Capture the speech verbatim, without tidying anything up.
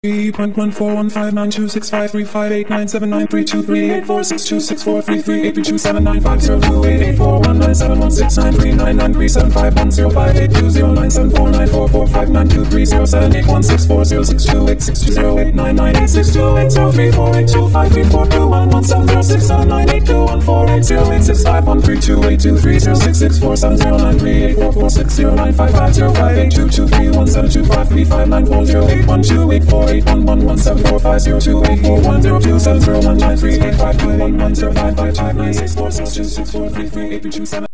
three point one four one five nine two six five three five eight nine seven nine three two three eight four six two six four three three eight three two seven nine five zero two eight eight four one nine seven one six nine three nine nine three seven five one zero five eight two zero nine seven four nine four four five nine two three zero seven eight one six four zero six two eight six two zero eight nine nine eight six two eight zero three four eight two five three four two one one seven zero six seven nine eight two one four eight zero eight six five one three two eight two three zero six six four seven zero nine three eight four four six zero nine five five zero five eight two two three one seven two five three five nine four zero eight one two eight four eight one one one seven four five zero two eight four one zero two seven zero one nine three eight five two one one zero five five two nine six four six two six four three three eight two seven